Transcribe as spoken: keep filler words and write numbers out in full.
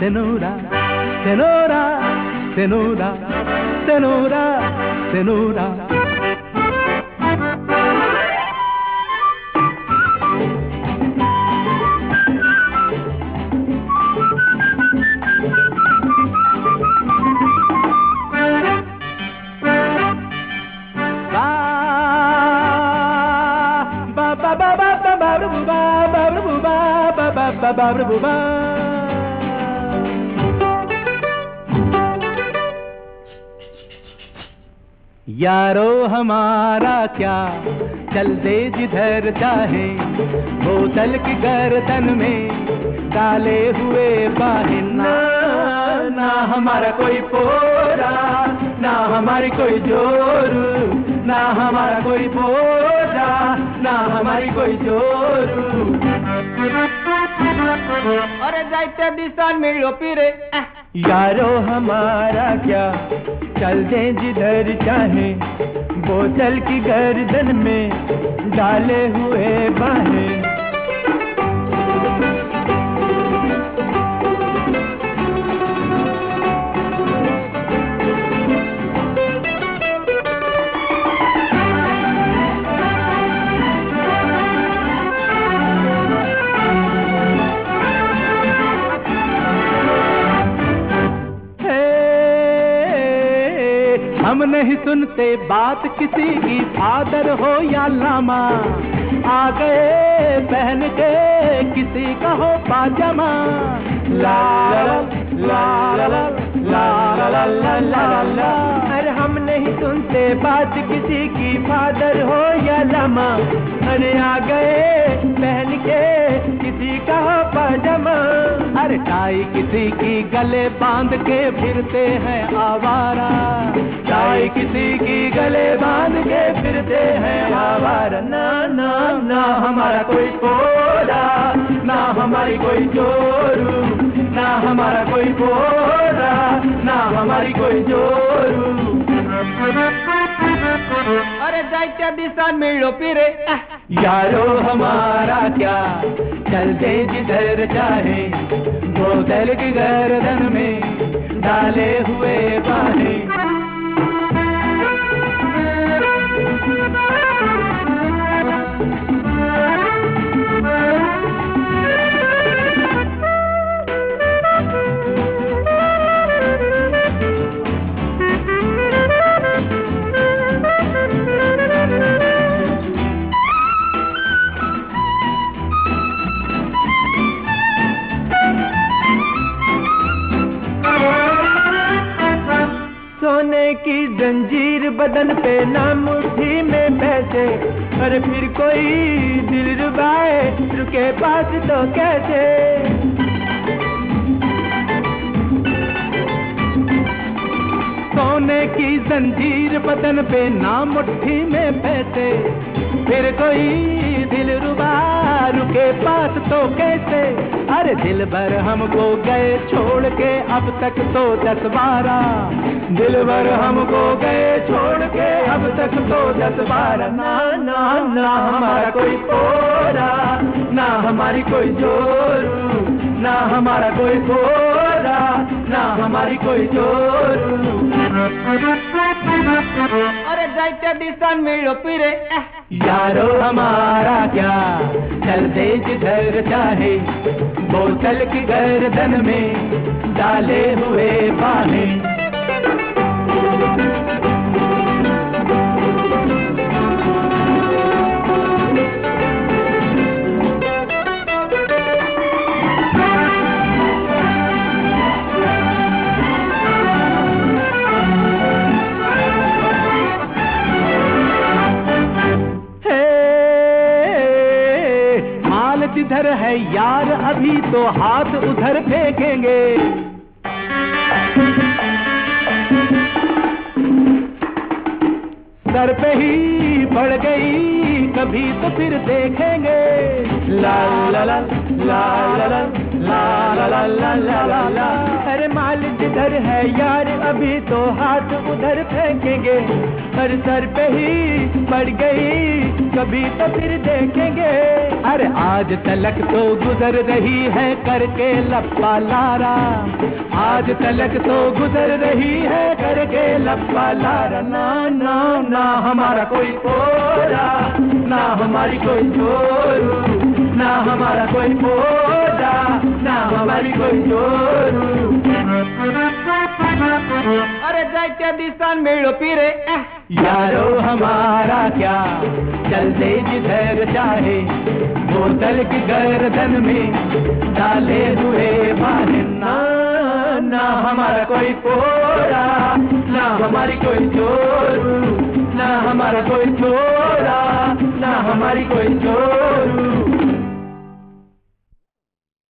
tenora, tenora, tenora, tenora, tenora. यारो हमारा क्या चल दे जिधर चाहे, बोतल की गर्दन में डाले हुए बाहें। ना ना हमारा कोई पोरा, ना हमारी कोई जोरू, ना हमारा कोई पोरा, ना हमारी कोई जोरू। अरे जाते दिशा मिलो पीरे यारो हमारा क्या चल दे जिधर चाहे, बोतल की गर्दन में डाले हुए बाहें। हम नहीं सुनते बात किसी की, फादर हो या लामा, आ गए पहन के किसी का हो पाजामा। ला ला ला ला ला ला ला ला ला। अरे हम नहीं सुनते बात किसी की, फादर हो या लामा, अरे आ गए पहन के किसी का हो पाजामा। अरे टाई किसी की गले बांध के फिरते हैं आवारा, टाई किसी की गले बांध के फिरते हैं आवारा। ना ना ना हमारा कोई पोरा, ना हमारी कोई जोरू, ना हमारा कोई पोरा, ना हमारी कोई जोरू। अरे जाते दिशा मिलो पीरे यारो हमारा क्या चल दे जिधर चाहे, बोतल की गर्दन में डाले हुए बाहें। सोने की जंजीर बदन पे ना मुट्ठी में पैसे, अरे फिर कोई दिल रुबाए रुके पास तो कैसे। सोने की जंजीर बदन पे ना मुट्ठी में पैसे, फिर कोई दिल रुबा रुके पास तो कैसे। अरे दिल भर हमको गए छोड़ के अब तक तो दस बारह, दिल भर हमको गए छोड़ के अब तक तो दस बारह। ना ना ना हमारा कोई पोरा, ना हमारी कोई जोरू, ना हमारा कोई पोरा, ना हमारी कोई जोरू। अरे जाते दिशा मिलो पीरे यारो हमारा क्या चल दे जिधर चाहे, बोतल की गर्दन में डाले हुए बाहें। जिधर है यार अभी तो हाथ उधर फेंकेंगे। सर पे ही पड़ गई कभी तो फिर देखेंगे। ला ला ला ला ला ला ला ला ला ला ला ला ला। अरे माल जिधर है यार अभी तो हाथ उधर फेंकेंगे, पर सर पे ही पड़ गई कभी तो फिर देखेंगे। अरे आज तलक तो गुजर रही है करके लप्पा लारा, आज तलक तो गुजर रही है करके लप्पा लारा। ना ना ना हमारा कोई पोरा, ना हमारी कोई चोरू, ना हमारा कोई पोरा, ना हमारी कोई चोरू। अरे जायत्या दिसान मिळो पिरे यारो हमारा क्या, चल दे जिधर चाहे, बोतल की गर्दन में डाले हुए बाने। ना ना हमारा कोई पोरा, ना हमारी कोई चोरू, ना हमारा कोई चोरा, ना हमारी कोई चोर।